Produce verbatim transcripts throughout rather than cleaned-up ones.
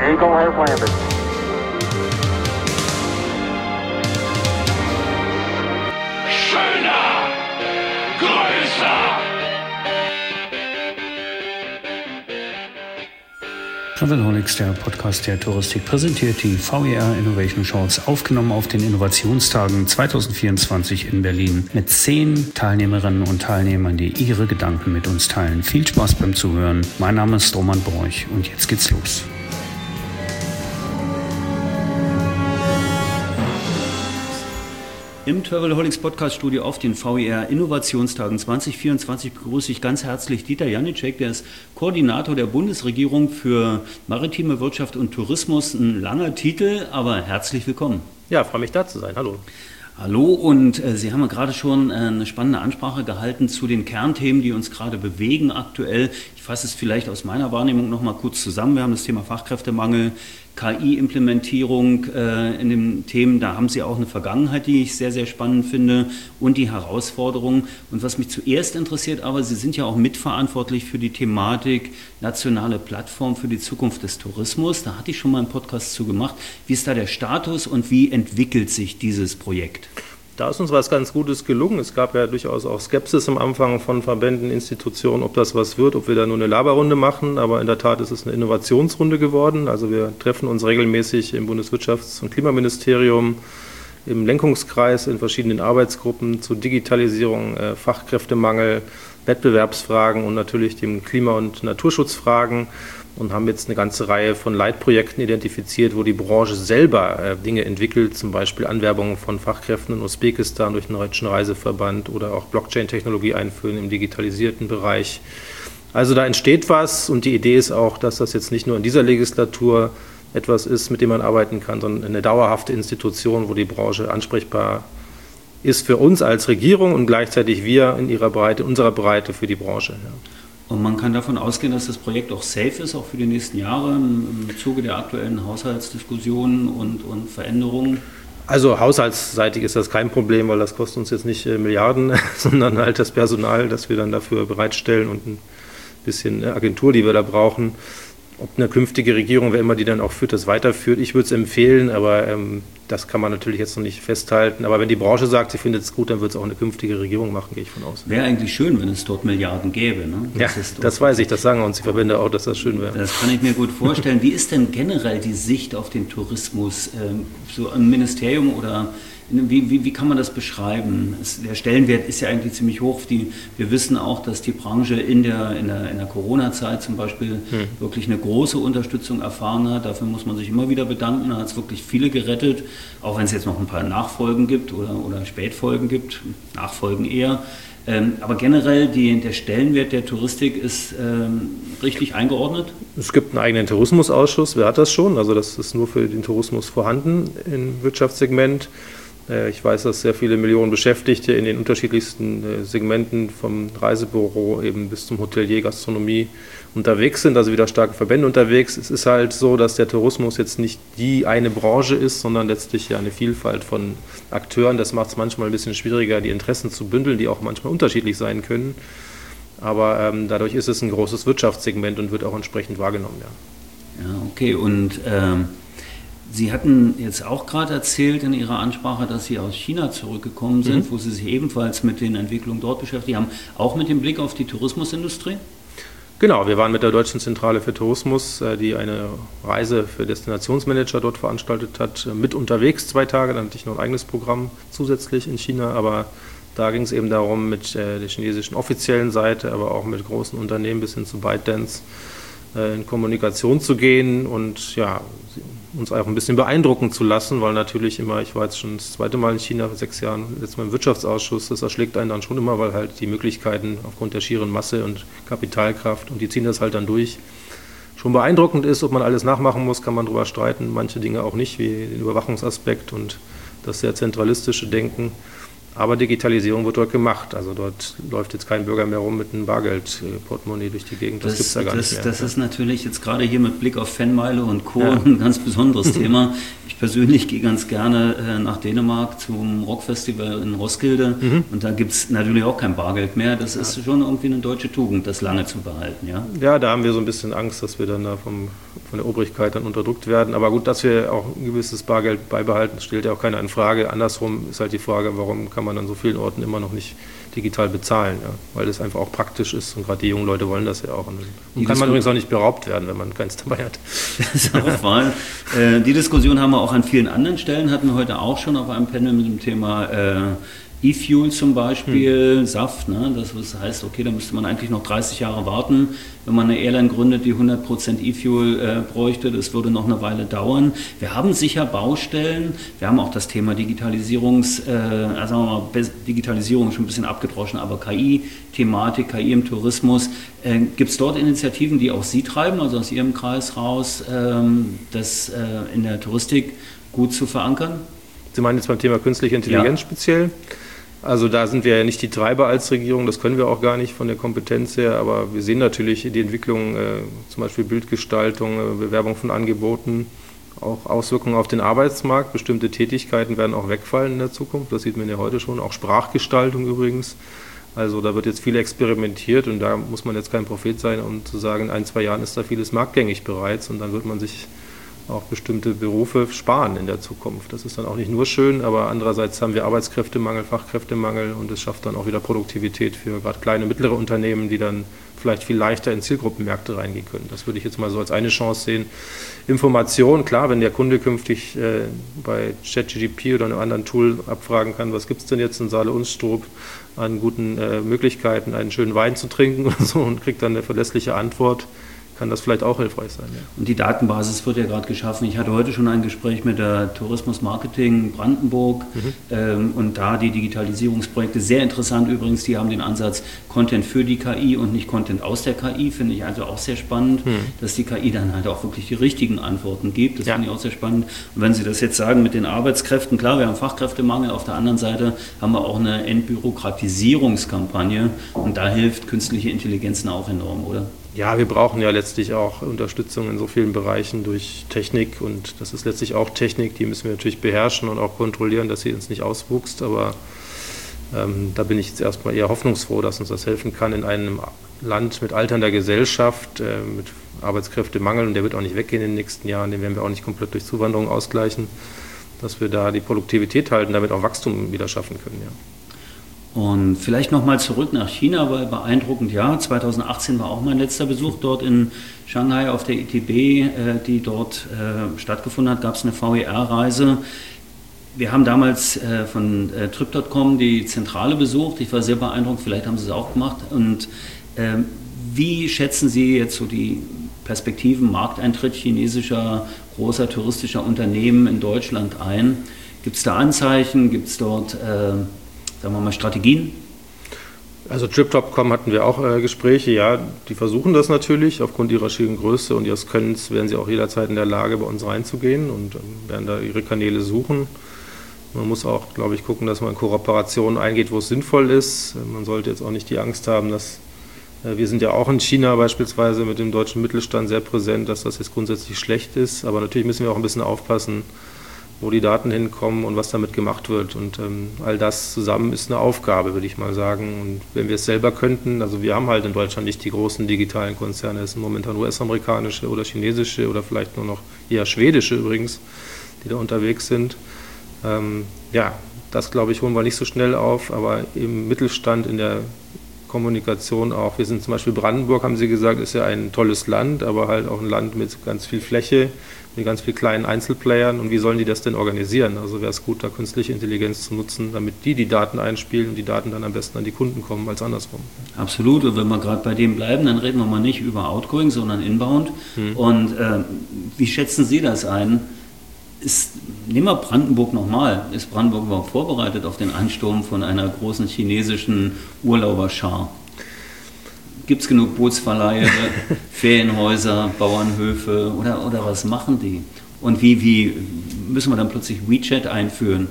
Eagle has landed. Schöner, größer. Travelholics, der Podcast der Touristik, präsentiert die V E R Innovation Shorts, aufgenommen auf den Innovationstagen zwanzig vierundzwanzig in Berlin mit zehn Teilnehmerinnen und Teilnehmern, die ihre Gedanken mit uns teilen. Viel Spaß beim Zuhören. Mein Name ist Roman Borch und jetzt geht's los. Im Travelholics Podcast Studio auf den V E R Innovationstagen zwanzig vierundzwanzig begrüße ich ganz herzlich Dieter Janicek, der ist Koordinator der Bundesregierung für maritime Wirtschaft und Tourismus. Ein langer Titel, aber herzlich willkommen. Ja, freue mich da zu sein. Hallo. Hallo, und äh, Sie haben ja gerade schon äh, eine spannende Ansprache gehalten zu den Kernthemen, die uns gerade bewegen aktuell. Ich fasse es vielleicht aus meiner Wahrnehmung noch mal kurz zusammen. Wir haben das Thema Fachkräftemangel, K I-Implementierung äh, in den Themen. Da haben Sie auch eine Vergangenheit, die ich sehr, sehr spannend finde, und die Herausforderungen. Und was mich zuerst interessiert, aber Sie sind ja auch mitverantwortlich für die Thematik nationale Plattform für die Zukunft des Tourismus. Da hatte ich schon mal einen Podcast zu gemacht. Wie ist da der Status und wie entwickelt sich dieses Projekt? Da ist uns was ganz Gutes gelungen. Es gab ja durchaus auch Skepsis am Anfang von Verbänden, Institutionen, ob das was wird, ob wir da nur eine Laberrunde machen. Aber in der Tat ist es eine Innovationsrunde geworden. Also wir treffen uns regelmäßig im Bundeswirtschafts- und Klimaministerium, im Lenkungskreis, in verschiedenen Arbeitsgruppen zu Digitalisierung, äh, Fachkräftemangel, Wettbewerbsfragen und natürlich dem Klima- und Naturschutzfragen. Und haben jetzt eine ganze Reihe von Leitprojekten identifiziert, wo die Branche selber äh, Dinge entwickelt, zum Beispiel Anwerbungen von Fachkräften in Usbekistan durch den Deutschen Reiseverband oder auch Blockchain-Technologie einführen im digitalisierten Bereich. Also da entsteht was, und die Idee ist auch, dass das jetzt nicht nur in dieser Legislatur etwas ist, mit dem man arbeiten kann, sondern eine dauerhafte Institution, wo die Branche ansprechbar ist für uns als Regierung und gleichzeitig wir in ihrer Breite, unserer Breite für die Branche. Ja. Und man kann davon ausgehen, dass das Projekt auch safe ist, auch für die nächsten Jahre im Zuge der aktuellen Haushaltsdiskussionen und, und Veränderungen? Also haushaltsseitig ist das kein Problem, weil das kostet uns jetzt nicht äh, Milliarden, sondern halt das Personal, das wir dann dafür bereitstellen und ein bisschen Agentur, die wir da brauchen. Ob eine künftige Regierung, wer immer die dann auch führt, das weiterführt, ich würde es empfehlen, aber ähm, das kann man natürlich jetzt noch nicht festhalten. Aber wenn die Branche sagt, sie findet es gut, dann wird es auch eine künftige Regierung machen, gehe ich von aus. Wäre eigentlich schön, wenn es dort Milliarden gäbe. Ne? Das ja, das weiß ich, das sagen uns die Verbände auch, dass das schön wäre. Das kann ich mir gut vorstellen. Wie ist denn generell die Sicht auf den Tourismus, ähm, so im Ministerium oder Wie, wie, wie kann man das beschreiben? Es, der Stellenwert ist ja eigentlich ziemlich hoch. Die, wir wissen auch, dass die Branche in der, in der, in der Corona-Zeit zum Beispiel hm. wirklich eine große Unterstützung erfahren hat. Dafür muss man sich immer wieder bedanken. Da hat es wirklich viele gerettet, auch wenn es jetzt noch ein paar Nachfolgen gibt oder, oder Spätfolgen gibt. Nachfolgen eher. Ähm, aber generell die, der Stellenwert der Touristik ist ähm, richtig eingeordnet? Es gibt einen eigenen Tourismusausschuss. Wer hat das schon? Also das ist nur für den Tourismus vorhanden im Wirtschaftssegment. Ich weiß, dass sehr viele Millionen Beschäftigte in den unterschiedlichsten Segmenten vom Reisebüro eben bis zum Hotelier, Gastronomie unterwegs sind, also wieder starke Verbände unterwegs. Es ist halt so, dass der Tourismus jetzt nicht die eine Branche ist, sondern letztlich ja eine Vielfalt von Akteuren. Das macht es manchmal ein bisschen schwieriger, die Interessen zu bündeln, die auch manchmal unterschiedlich sein können. Aber ähm, dadurch ist es ein großes Wirtschaftssegment und wird auch entsprechend wahrgenommen. Ja, ja okay. Und ähm Sie hatten jetzt auch gerade erzählt in Ihrer Ansprache, dass Sie aus China zurückgekommen sind, mhm. wo Sie sich ebenfalls mit den Entwicklungen dort beschäftigt haben, auch mit dem Blick auf die Tourismusindustrie? Genau, wir waren mit der Deutschen Zentrale für Tourismus, die eine Reise für Destinationsmanager dort veranstaltet hat, mit unterwegs zwei Tage. Dann hatte ich noch ein eigenes Programm zusätzlich in China, aber da ging es eben darum, mit der chinesischen offiziellen Seite, aber auch mit großen Unternehmen bis hin zu ByteDance in Kommunikation zu gehen und ja, uns auch ein bisschen beeindrucken zu lassen, weil natürlich immer, ich war jetzt schon das zweite Mal in China vor sechs Jahren, jetzt mal im Wirtschaftsausschuss, das erschlägt einen dann schon immer, weil halt die Möglichkeiten aufgrund der schieren Masse und Kapitalkraft, und die ziehen das halt dann durch, schon beeindruckend ist. Ob man alles nachmachen muss, kann man drüber streiten, manche Dinge auch nicht, wie den Überwachungsaspekt und das sehr zentralistische Denken. Aber Digitalisierung wird dort gemacht. Also dort läuft jetzt kein Bürger mehr rum mit einem Bargeldportemonnaie durch die Gegend. Das, das gibt es ja gar das, nicht mehr. Das ist natürlich jetzt gerade hier mit Blick auf Fanmeile und Co. Ja. ein ganz besonderes Thema. Ich persönlich gehe ganz gerne äh, nach Dänemark zum Rockfestival in Roskilde. Mhm. Und da gibt es natürlich auch kein Bargeld mehr. Das ja. ist schon irgendwie eine deutsche Tugend, das lange zu behalten. Ja? ja, da haben wir so ein bisschen Angst, dass wir dann da vom von der Obrigkeit dann unterdrückt werden. Aber gut, dass wir auch ein gewisses Bargeld beibehalten, stellt ja auch keiner in Frage. Andersrum ist halt die Frage, warum kann man an so vielen Orten immer noch nicht digital bezahlen, ja? Weil das einfach auch praktisch ist und gerade die jungen Leute wollen das ja auch. Und die kann man übrigens auch nicht beraubt werden, wenn man keins dabei hat. Das ist auch wahr. äh, die Diskussion haben wir auch an vielen anderen Stellen, hatten wir heute auch schon auf einem Panel mit dem Thema äh, E-Fuel zum Beispiel, hm. Saft, ne? Das heißt, okay, da müsste man eigentlich noch dreißig Jahre warten, wenn man eine Airline gründet, die hundert Prozent E-Fuel äh, bräuchte, das würde noch eine Weile dauern. Wir haben sicher Baustellen, wir haben auch das Thema Digitalisierungs, äh, also sagen wir mal, Digitalisierung schon ein bisschen abgedroschen, aber K I-Thematik, K I im Tourismus, äh, gibt es dort Initiativen, die auch Sie treiben, also aus Ihrem Kreis raus, ähm, das äh, in der Touristik gut zu verankern? Sie meinen jetzt beim Thema künstliche Intelligenz ja. speziell? Also da sind wir ja nicht die Treiber als Regierung, das können wir auch gar nicht von der Kompetenz her, aber wir sehen natürlich die Entwicklung, äh, zum Beispiel Bildgestaltung, äh, Bewerbung von Angeboten, auch Auswirkungen auf den Arbeitsmarkt. Bestimmte Tätigkeiten werden auch wegfallen in der Zukunft, das sieht man ja heute schon, auch Sprachgestaltung übrigens. Also da wird jetzt viel experimentiert und da muss man jetzt kein Prophet sein, um zu sagen, in ein, zwei Jahren ist da vieles marktgängig bereits und dann wird man sich auch bestimmte Berufe sparen in der Zukunft. Das ist dann auch nicht nur schön, aber andererseits haben wir Arbeitskräftemangel, Fachkräftemangel und es schafft dann auch wieder Produktivität für gerade kleine, mittlere Unternehmen, die dann vielleicht viel leichter in Zielgruppenmärkte reingehen können. Das würde ich jetzt mal so als eine Chance sehen. Information, klar, wenn der Kunde künftig äh, bei ChatGPT oder einem anderen Tool abfragen kann, was gibt es denn jetzt in Saale-Unstrut an guten äh, Möglichkeiten, einen schönen Wein zu trinken oder so und kriegt dann eine verlässliche Antwort, kann das vielleicht auch hilfreich sein. Ja. Und die Datenbasis wird ja gerade geschaffen. Ich hatte heute schon ein Gespräch mit der Tourismus Marketing Brandenburg mhm. ähm, und da die Digitalisierungsprojekte, sehr interessant übrigens, die haben den Ansatz Content für die K I und nicht Content aus der K I, finde ich also auch sehr spannend, mhm. dass die K I dann halt auch wirklich die richtigen Antworten gibt. Das ja. finde ich auch sehr spannend. Und wenn Sie das jetzt sagen mit den Arbeitskräften, klar, wir haben Fachkräftemangel, auf der anderen Seite haben wir auch eine Entbürokratisierungskampagne und da hilft künstliche Intelligenz auch enorm, oder? Ja, wir brauchen ja letztlich auch Unterstützung in so vielen Bereichen durch Technik und das ist letztlich auch Technik, die müssen wir natürlich beherrschen und auch kontrollieren, dass sie uns nicht auswuchst, aber ähm, da bin ich jetzt erstmal eher hoffnungsfroh, dass uns das helfen kann in einem Land mit alternder Gesellschaft, äh, mit Arbeitskräftemangel und der wird auch nicht weggehen in den nächsten Jahren, den werden wir auch nicht komplett durch Zuwanderung ausgleichen, dass wir da die Produktivität halten, damit auch Wachstum wieder schaffen können, ja. Und vielleicht nochmal zurück nach China, weil beeindruckend, ja, zweitausendachtzehn war auch mein letzter Besuch dort in Shanghai auf der I T B, äh, die dort äh, stattgefunden hat, gab es eine V E R-Reise. Wir haben damals äh, von äh, Trip Punkt com die Zentrale besucht, ich war sehr beeindruckt, vielleicht haben Sie es auch gemacht. Und äh, wie schätzen Sie jetzt so die Perspektiven, Markteintritt chinesischer, großer touristischer Unternehmen in Deutschland ein? Gibt es da Anzeichen, gibt es dort... Äh, sagen wir mal, Strategien? Also Trip Punkt com hatten wir auch äh, Gespräche, ja, die versuchen das natürlich, aufgrund ihrer schieren Größe und ihres Könnens werden sie auch jederzeit in der Lage, bei uns reinzugehen und ähm, werden da ihre Kanäle suchen. Man muss auch, glaube ich, gucken, dass man in Kooperationen eingeht, wo es sinnvoll ist. Man sollte jetzt auch nicht die Angst haben, dass, äh, wir sind ja auch in China beispielsweise mit dem deutschen Mittelstand sehr präsent, dass das jetzt grundsätzlich schlecht ist, aber natürlich müssen wir auch ein bisschen aufpassen, wo die Daten hinkommen und was damit gemacht wird. Und ähm, all das zusammen ist eine Aufgabe, würde ich mal sagen. Und wenn wir es selber könnten, also wir haben halt in Deutschland nicht die großen digitalen Konzerne, es sind momentan U S-amerikanische oder chinesische oder vielleicht nur noch eher schwedische übrigens, die da unterwegs sind. Ähm, ja, das glaube ich holen wir nicht so schnell auf, aber im Mittelstand, in der Kommunikation auch. Wir sind zum Beispiel Brandenburg, haben Sie gesagt, ist ja ein tolles Land, aber halt auch ein Land mit ganz viel Fläche, mit ganz vielen kleinen Einzelplayern. Und wie sollen die das denn organisieren? Also wäre es gut, da künstliche Intelligenz zu nutzen, damit die die Daten einspielen und die Daten dann am besten an die Kunden kommen, als andersrum. Absolut. Und wenn wir gerade bei dem bleiben, dann reden wir mal nicht über Outgoing, sondern Inbound. Hm. Und äh, wie schätzen Sie das ein? Ist, nehmen wir Brandenburg nochmal. Ist Brandenburg überhaupt vorbereitet auf den Ansturm von einer großen chinesischen Urlauberschar? Gibt es genug Bootsverleihe, Ferienhäuser, Bauernhöfe oder, oder was machen die? Und wie, wie müssen wir dann plötzlich WeChat einführen?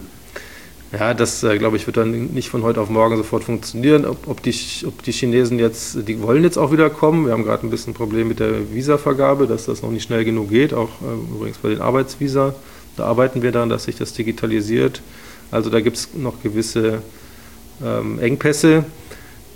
Ja, das, äh, glaube ich, wird dann nicht von heute auf morgen sofort funktionieren. Ob, ob, die, ob die Chinesen jetzt, die wollen jetzt auch wieder kommen. Wir haben gerade ein bisschen ein Problem mit der Visavergabe, dass das noch nicht schnell genug geht, auch äh, übrigens bei den Arbeitsvisa. Da arbeiten wir daran, dass sich das digitalisiert. Also da gibt es noch gewisse ähm, Engpässe.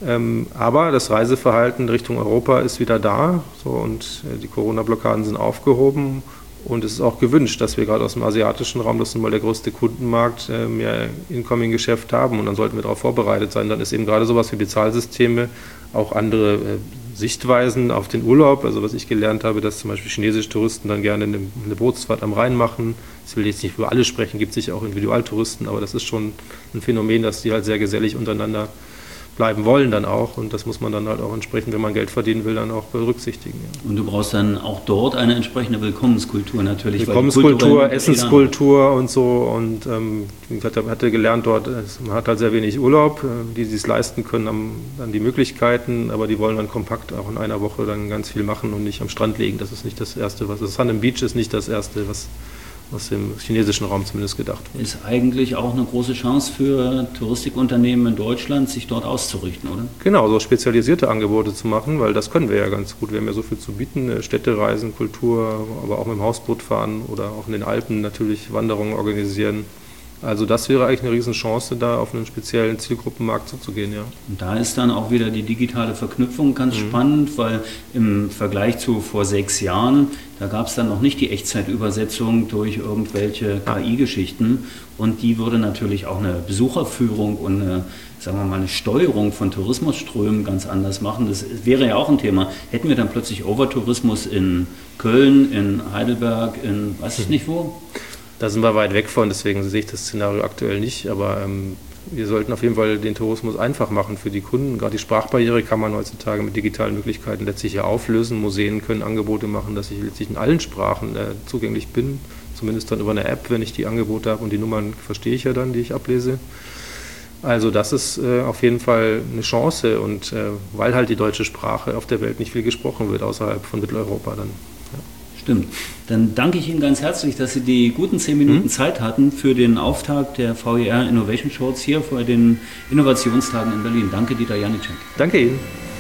Ähm, aber das Reiseverhalten Richtung Europa ist wieder da, so, und äh, die Corona-Blockaden sind aufgehoben. Und es ist auch gewünscht, dass wir gerade aus dem asiatischen Raum, das ist nun mal der größte Kundenmarkt, äh, mehr Incoming-Geschäft haben. Und dann sollten wir darauf vorbereitet sein. Dann ist eben gerade sowas wie Bezahlsysteme, auch andere äh, Sichtweisen auf den Urlaub. Also was ich gelernt habe, dass zum Beispiel chinesische Touristen dann gerne eine, eine Bootsfahrt am Rhein machen. Ich will jetzt nicht über alle sprechen, gibt sicher auch Individualtouristen, aber das ist schon ein Phänomen, dass die halt sehr gesellig untereinander bleiben wollen dann auch, und das muss man dann halt auch entsprechend, wenn man Geld verdienen will, dann auch berücksichtigen. Ja. Und du brauchst dann auch dort eine entsprechende Willkommenskultur natürlich. Willkommenskultur, Essenskultur und so, und ähm, ich hatte, hatte gelernt dort, man hat halt sehr wenig Urlaub, die sich es leisten können, haben dann die Möglichkeiten, aber die wollen dann kompakt auch in einer Woche dann ganz viel machen und nicht am Strand liegen. Das ist nicht das Erste, was, das Sun and Beach ist nicht das Erste, was was im chinesischen Raum zumindest gedacht wird. Ist eigentlich auch eine große Chance für Touristikunternehmen in Deutschland, sich dort auszurichten, oder? Genau, so spezialisierte Angebote zu machen, weil das können wir ja ganz gut. Wir haben ja so viel zu bieten, Städtereisen, Kultur, aber auch mit dem Hausboot fahren oder auch in den Alpen natürlich Wanderungen organisieren. Also das wäre eigentlich eine Riesenchance, da auf einen speziellen Zielgruppenmarkt zuzugehen, ja. Und da ist dann auch wieder die digitale Verknüpfung ganz mhm. spannend, weil im Vergleich zu vor sechs Jahren, da gab es dann noch nicht die Echtzeitübersetzung durch irgendwelche K I-Geschichten, und die würde natürlich auch eine Besucherführung und eine, sagen wir mal, eine Steuerung von Tourismusströmen ganz anders machen. Das wäre ja auch ein Thema. Hätten wir dann plötzlich Overtourismus in Köln, in Heidelberg, in weiß ich nicht wo? Da sind wir weit weg von, deswegen sehe ich das Szenario aktuell nicht, aber ähm, wir sollten auf jeden Fall den Tourismus einfach machen für die Kunden. Gerade die Sprachbarriere kann man heutzutage mit digitalen Möglichkeiten letztlich ja auflösen. Museen können Angebote machen, dass ich letztlich in allen Sprachen äh, zugänglich bin, zumindest dann über eine App, wenn ich die Angebote habe, und die Nummern verstehe ich ja dann, die ich ablese. Also das ist äh, auf jeden Fall eine Chance, und äh, weil halt die deutsche Sprache auf der Welt nicht viel gesprochen wird, außerhalb von Mitteleuropa dann. Stimmt. Dann danke ich Ihnen ganz herzlich, dass Sie die guten zehn Minuten mhm. Zeit hatten für den Auftakt der V E R Innovation Shorts hier vor den Innovationstagen in Berlin. Danke, Dieter Janicek. Danke Ihnen.